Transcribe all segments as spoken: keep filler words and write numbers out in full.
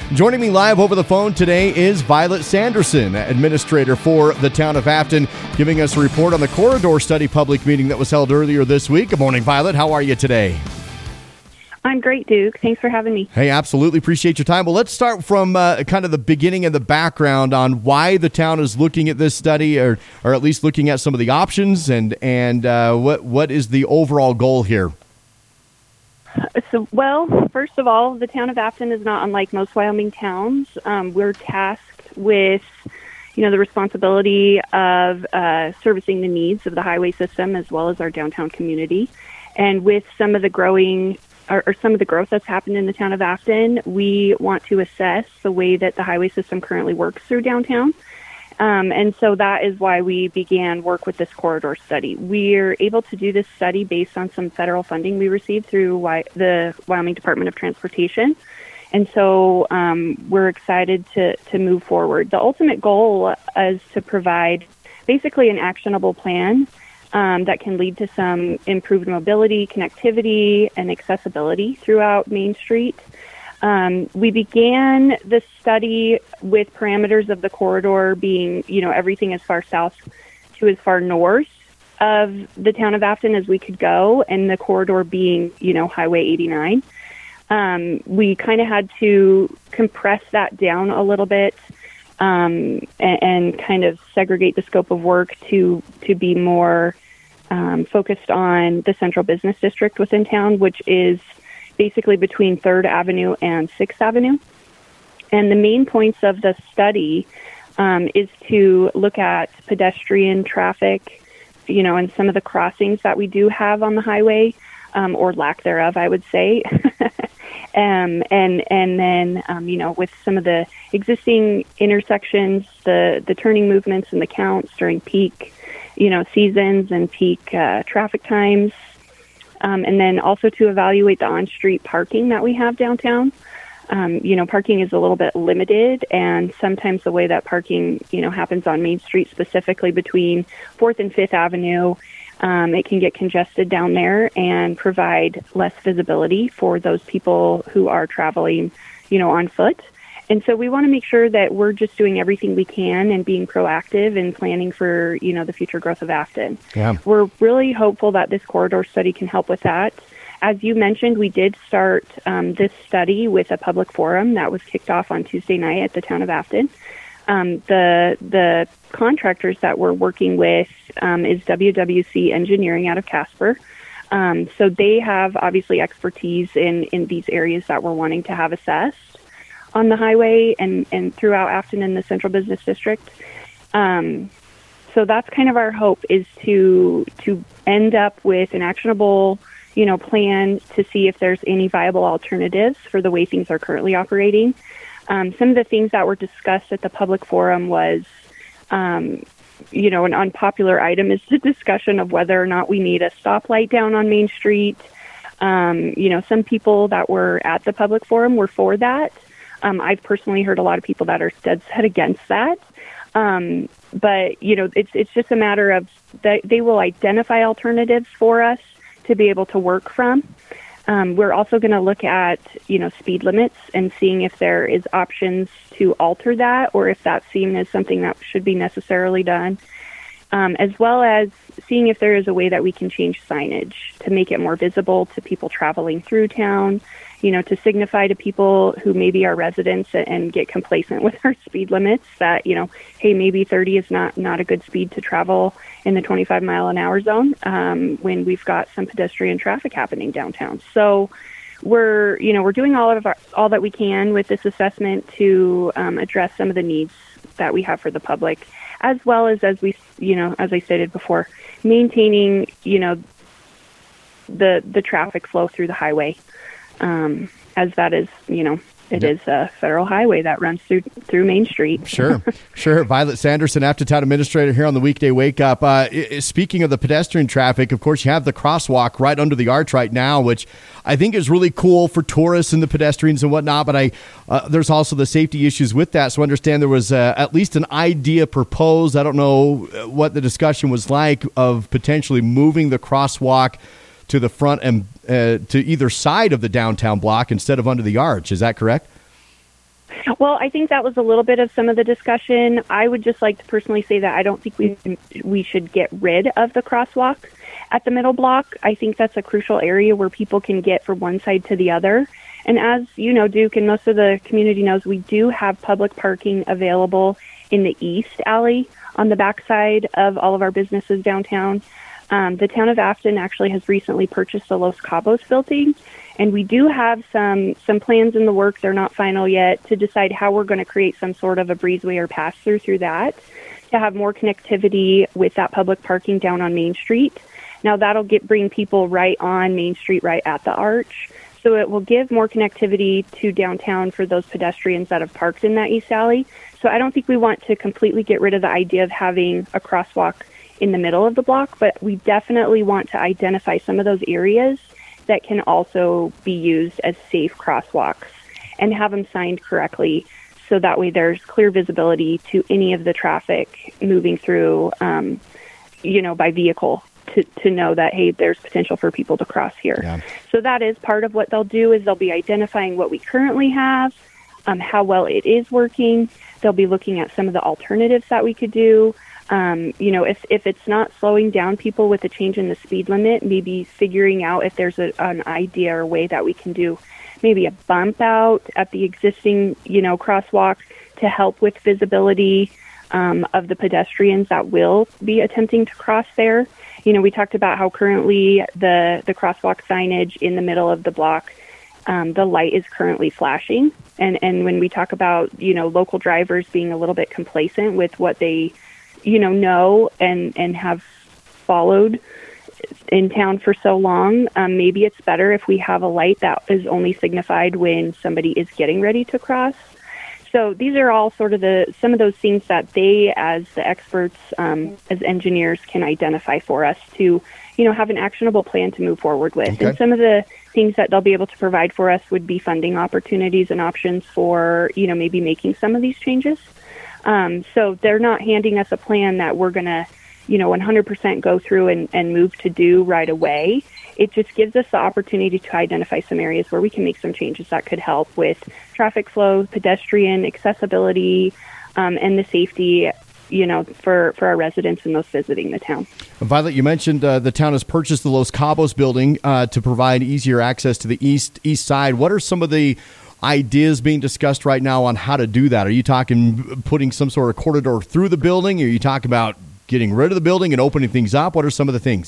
Joining me live over the phone today is Violet Sanderson, administrator for the town of Afton, giving us a report on the corridor study public meeting that was held earlier this week. Good morning, Violet. How are you today? I'm great, Duke. Thanks for having me. Hey, absolutely appreciate your time. Well, let's start from uh, kind of the beginning and the background on why the town is looking at this study, or or at least looking at some of the options, and and uh, what what is the overall goal here? So, well, first of all, the town of Afton is not unlike most Wyoming towns. Um, we're tasked with, you know, the responsibility of uh, servicing the needs of the highway system as well as our downtown community. And with some of the growing or, or some of the growth that's happened in the town of Afton, we want to assess the way that the highway system currently works through downtown. Um, and so that is why we began work with this corridor study. We're able to do this study based on some federal funding we received through Wy- the Wyoming Department of Transportation. And so um, we're excited to, to move forward. The ultimate goal is to provide basically an actionable plan Um, that can lead to some improved mobility, connectivity, and accessibility throughout Main Street. Um, we began the study with parameters of the corridor being, you know, everything as far south to as far north of the town of Afton as we could go, and the corridor being, you know, Highway eighty-nine. Um, we kind of had to compress that down a little bit um, and, and kind of segregate the scope of work to to be more Um, focused on the central business district within town, which is basically between third Avenue and sixth Avenue. And the main points of the study um, is to look at pedestrian traffic, you know, and some of the crossings that we do have on the highway, um, or lack thereof, I would say. um, and and then, um, you know, with some of the existing intersections, the, the turning movements and the counts during peak you know, seasons and peak uh, traffic times. Um, and then also to evaluate the on-street parking that we have downtown. Um, you know, parking is a little bit limited, and sometimes the way that parking, you know, happens on Main Street, specifically between fourth and fifth Avenue, um, it can get congested down there and provide less visibility for those people who are traveling, you know, on foot. And so we want to make sure that we're just doing everything we can and being proactive and planning for, you know, the future growth of Afton. Yeah. We're really hopeful that this corridor study can help with that. As you mentioned, we did start um, this study with a public forum that was kicked off on Tuesday night at the town of Afton. Um, the the contractors that we're working with um, is W W C Engineering out of Casper. Um, so they have obviously expertise in, in these areas that we're wanting to have assessed on the highway and, and throughout Afton in the Central Business District. Um, so that's kind of our hope, is to to end up with an actionable, you know, plan to see if there's any viable alternatives for the way things are currently operating. Um, some of the things that were discussed at the public forum was, um, you know, an unpopular item is the discussion of whether or not we need a stoplight down on Main Street. Um, you know, some people that were at the public forum were for that. Um, I've personally heard a lot of people that are dead set against that. Um, but, you know, it's it's just a matter of that they will identify alternatives for us to be able to work from. Um, we're also going to look at, you know, speed limits and seeing if there is options to alter that, or if that's seen as something that should be necessarily done, um, as well as seeing if there is a way that we can change signage to make it more visible to people traveling through town, you know, to signify to people who maybe are residents and get complacent with our speed limits that, you know, hey, maybe thirty is not, not a good speed to travel in the twenty-five mile an hour zone um, when we've got some pedestrian traffic happening downtown. So we're, you know, we're doing all of our, all that we can with this assessment to um, address some of the needs that we have for the public, as well as, as we, you know, as I stated before, maintaining, you know, the the traffic flow through the highway. Um, as that is, you know, it yep. is a federal highway that runs through through Main Street. Sure, sure. Violet Sanderson, Afton Town Administrator here on the Weekday Wake Up. Uh, speaking of the pedestrian traffic, of course, you have the crosswalk right under the arch right now, which I think is really cool for tourists and the pedestrians and whatnot. But I, uh, there's also the safety issues with that. So I understand there was uh, at least an idea proposed. I don't know what the discussion was like of potentially moving the crosswalk to the front and uh, to either side of the downtown block instead of under the arch. Is that correct? Well, I think that was a little bit of some of the discussion. I would just like to personally say that I don't think we we should get rid of the crosswalk at the middle block. I think that's a crucial area where people can get from one side to the other. And as you know, Duke, and most of the community knows, we do have public parking available in the east alley on the backside of all of our businesses downtown. Um, the town of Afton actually has recently purchased the Los Cabos building, and we do have some some plans in the works. They're not final yet to decide how we're going to create some sort of a breezeway or pass through through that to have more connectivity with that public parking down on Main Street. Now that'll get bring people right on Main Street, right at the arch. So it will give more connectivity to downtown for those pedestrians that have parked in that east alley. So I don't think we want to completely get rid of the idea of having a crosswalk in the middle of the block, but we definitely want to identify some of those areas that can also be used as safe crosswalks and have them signed correctly, so that way there's clear visibility to any of the traffic moving through, um, you know, by vehicle to, to know that, hey, there's potential for people to cross here. Yeah. So that is part of what they'll do, is they'll be identifying what we currently have, um, how well it is working. They'll be looking at some of the alternatives that we could do. Um, you know, if, if it's not slowing down people with a change in the speed limit, maybe figuring out if there's a, an idea or way that we can do maybe a bump out at the existing, you know, crosswalk to help with visibility um, of the pedestrians that will be attempting to cross there. You know, we talked about how currently the, the crosswalk signage in the middle of the block, um, the light is currently flashing. And, and when we talk about, you know, local drivers being a little bit complacent with what they you know, know and, and have followed in town for so long, um, maybe it's better if we have a light that is only signified when somebody is getting ready to cross. So these are all sort of the some of those things that they, as the experts, um, as engineers, can identify for us to, you know, have an actionable plan to move forward with. Okay. And some of the things that they'll be able to provide for us would be funding opportunities and options for, you know, maybe making some of these changes. Um, so they're not handing us a plan that we're going to, you know, one hundred percent go through and, and move to do right away. It just gives us the opportunity to identify some areas where we can make some changes that could help with traffic flow, pedestrian accessibility, um, and the safety, you know, for, for our residents and those visiting the town. Violet, you mentioned uh, the town has purchased the Los Cabos building uh, to provide easier access to the east east side. What are some of the ideas being discussed right now on how to do that? Are you talking putting some sort of corridor through the building? Or are you talking about getting rid of the building and opening things up? What are some of the things?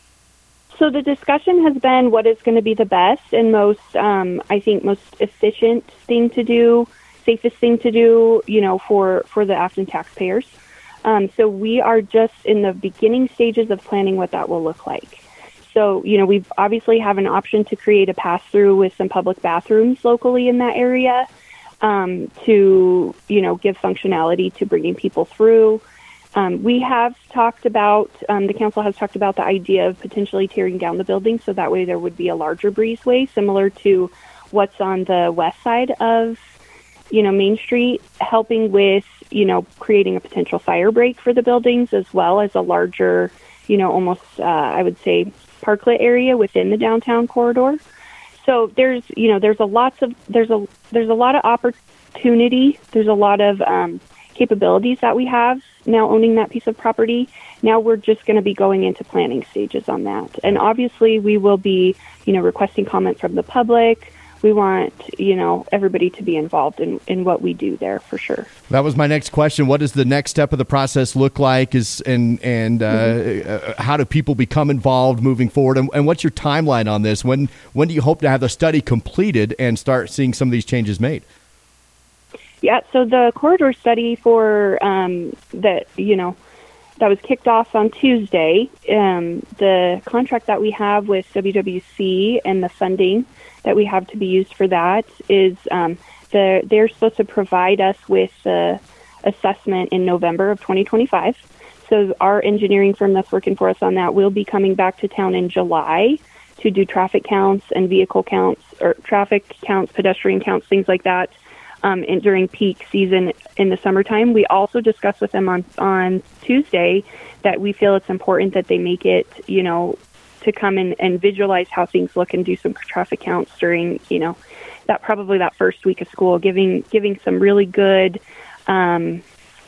So the discussion has been what is going to be the best and most, um, I think, most efficient thing to do, safest thing to do, you know, for, for the Afton taxpayers. Um, so we are just in the beginning stages of planning what that will look like. So, you know, we obviously have an option to create a pass-through with some public bathrooms locally in that area um, to, you know, give functionality to bringing people through. Um, we have talked about, um, the council has talked about the idea of potentially tearing down the building so that way there would be a larger breezeway similar to what's on the west side of, you know, Main Street, helping with, you know, creating a potential fire break for the buildings as well as a larger, you know, almost, uh, I would say, parklet area within the downtown corridor. So there's, you know, there's a lots of there's a there's a lot of opportunity. There's a lot of um, capabilities that we have now owning that piece of property. Now we're just going to be going into planning stages on that, and obviously we will be, you know, requesting comment from the public. We want, you know, everybody to be involved in, in what we do there for sure. That was my next question. What does the next step of the process look like? Is and and uh, mm-hmm. uh, how do people become involved moving forward? And, and what's your timeline on this? When when do you hope to have the study completed and start seeing some of these changes made? Yeah, so the corridor study for um, that, you know, that was kicked off on Tuesday. Um, the contract that we have with W W C and the funding that we have to be used for that is um, the, they're supposed to provide us with the assessment in November of twenty twenty-five. So our engineering firm that's working for us on that will be coming back to town in July to do traffic counts and vehicle counts, or traffic counts, pedestrian counts, things like that. Um, and during peak season in the summertime. We also discussed with them on, on Tuesday that we feel it's important that they make it, you know, to come in and visualize how things look and do some traffic counts during, you know, that probably that first week of school, giving giving some really good, um,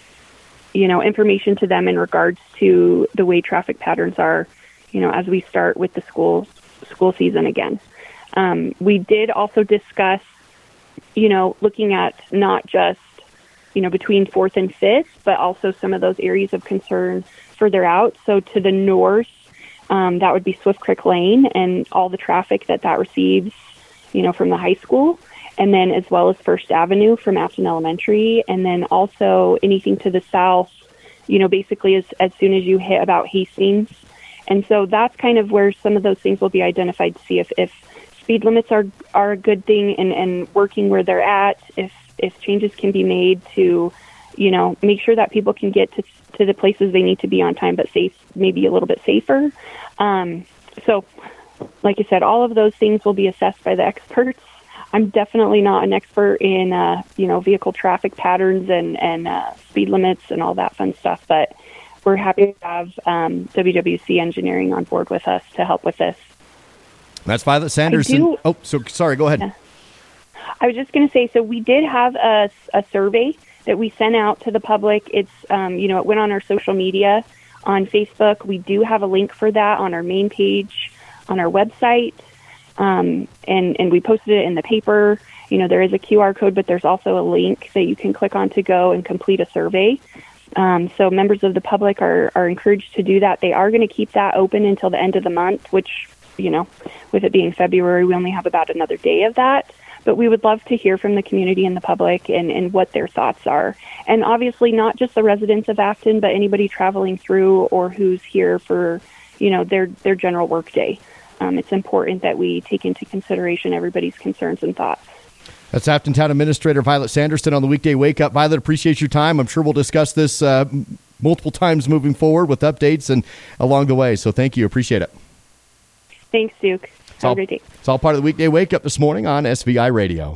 you know, information to them in regards to the way traffic patterns are, you know, as we start with the school school season again. Um, we did also discuss, you know, looking at not just, you know, between fourth and fifth, but also some of those areas of concern further out. So to the north, um, that would be Swift Creek Lane and all the traffic that that receives, you know, from the high school, and then as well as First Avenue from Afton Elementary, and then also anything to the south, you know, basically as, as soon as you hit about Hastings. And so that's kind of where some of those things will be identified to see if, if speed limits are, are a good thing and, and working where they're at, if, if changes can be made to, you know, make sure that people can get to, to the places they need to be on time, but safe, maybe a little bit safer. Um, so like I said, all of those things will be assessed by the experts. I'm definitely not an expert in, uh, you know, vehicle traffic patterns and, and uh, speed limits and all that fun stuff, but we're happy to have um, W W C Engineering on board with us to help with this. That's Violet Sanderson. Do, oh, so sorry, go ahead. Yeah. I was just going to say, so we did have a, a survey that we sent out to the public. It's, um, you know, it went on our social media on Facebook. We do have a link for that on our main page on our website, um, and, and we posted it in the paper. You know, there is a Q R code, but there's also a link that you can click on to go and complete a survey. Um, so members of the public are, are encouraged to do that. They are going to keep that open until the end of the month, which, you know, with it being February, we only have about another day of that. But we would love to hear from the community and the public and, and what their thoughts are. And obviously not just the residents of Afton, but anybody traveling through or who's here for, you know, their, their general work day. Um, it's important that we take into consideration everybody's concerns and thoughts. That's Afton Town Administrator Violet Sanderson on the weekday wake up. Violet, appreciate your time. I'm sure we'll discuss this uh, multiple times moving forward with updates and along the way. So thank you. Appreciate it. Thanks, Duke. Have all, a great day. It's all part of the weekday wake up this morning on S V I Radio.